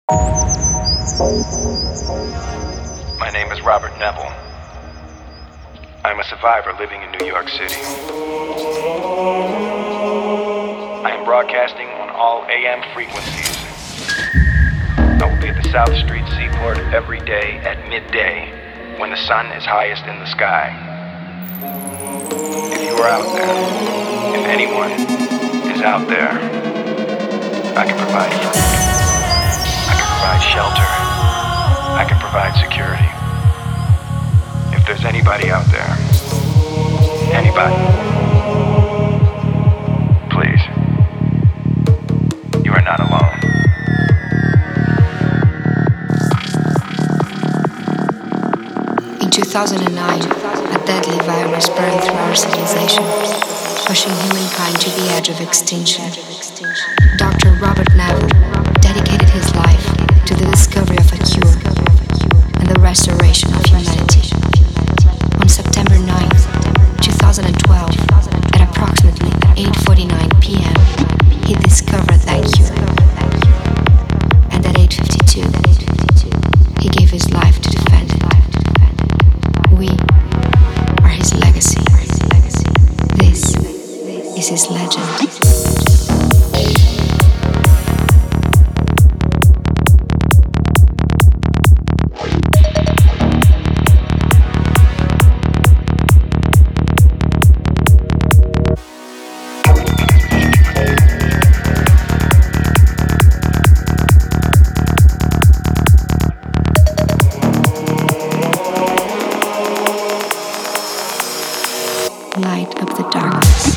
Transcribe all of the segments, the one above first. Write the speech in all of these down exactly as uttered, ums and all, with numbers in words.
My name is Robert Neville. I'm a survivor living in New York City. I am broadcasting on all A M frequencies. I will be at the South Street Seaport every day at midday when the sun is highest in the sky. If you are out there, if anyone is out there, I can provide food. I can provide shelter. I can provide security. If there's anybody out there, anybody, please, you are not alone. In two thousand nine, a deadly virus burned through our civilization, pushing humankind to the edge of extinction. Doctor Robert Neville dedicated his life to the discovery of a cure and the restoration of humanity. On September ninth, twenty twelve, at approximately eight forty-nine p.m., he discovered that cure. And at eight fifty-two, he gave his life to defend it. We are his legacy. This is his legend. Light up the darkness.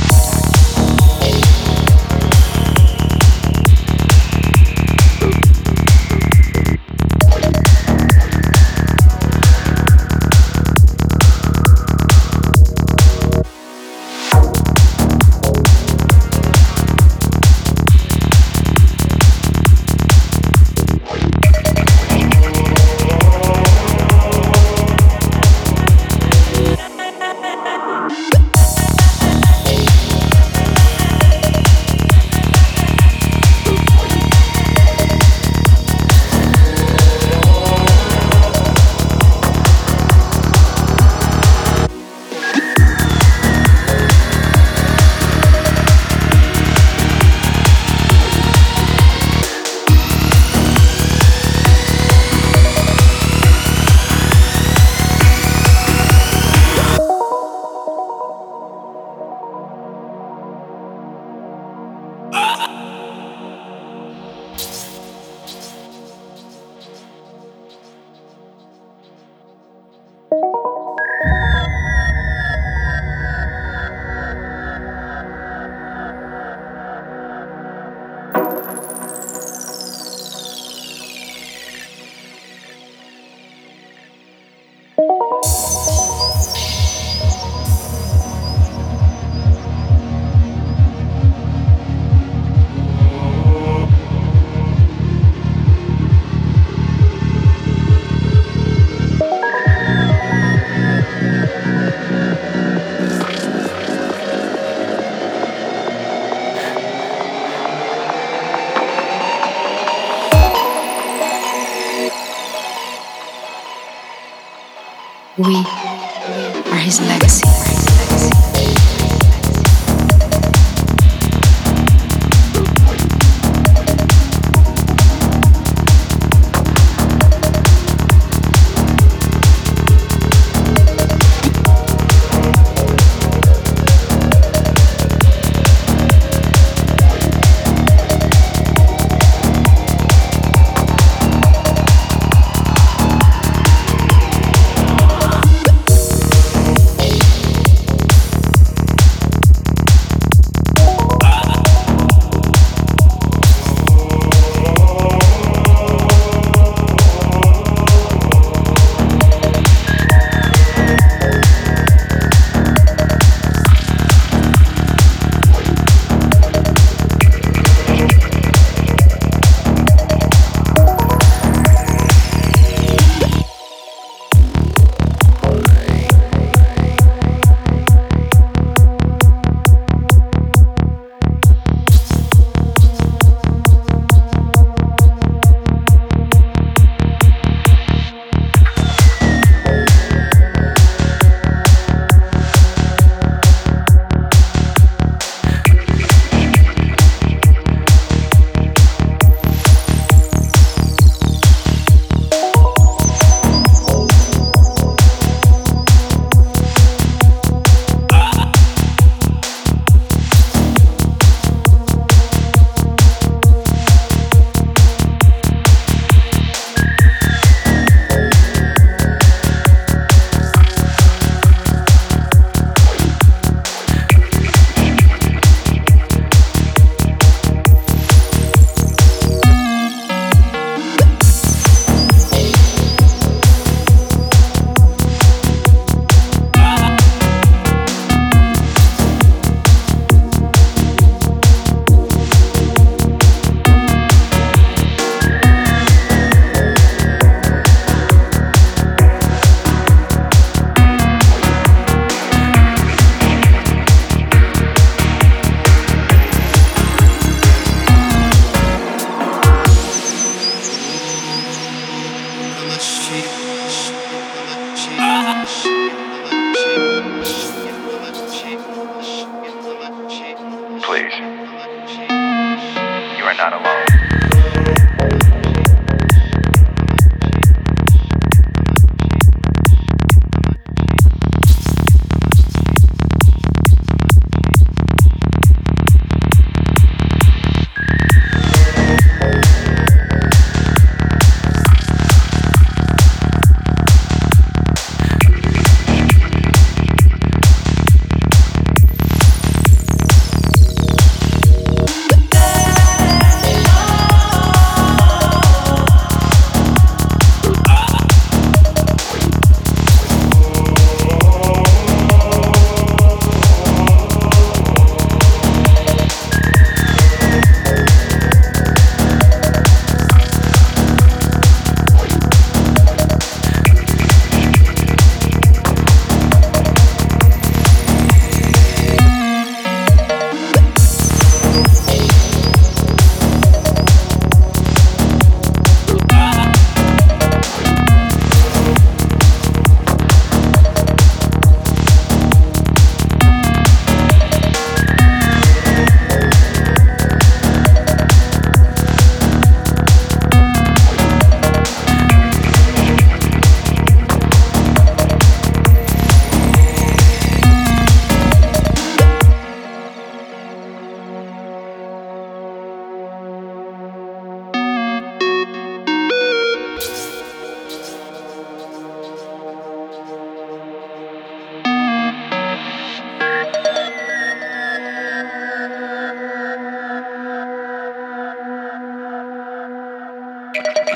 We are his legacy.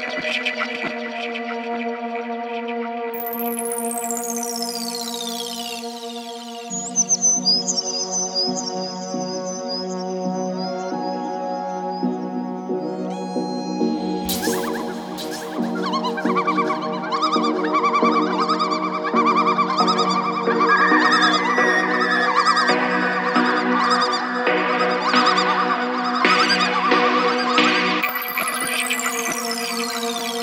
Thank you.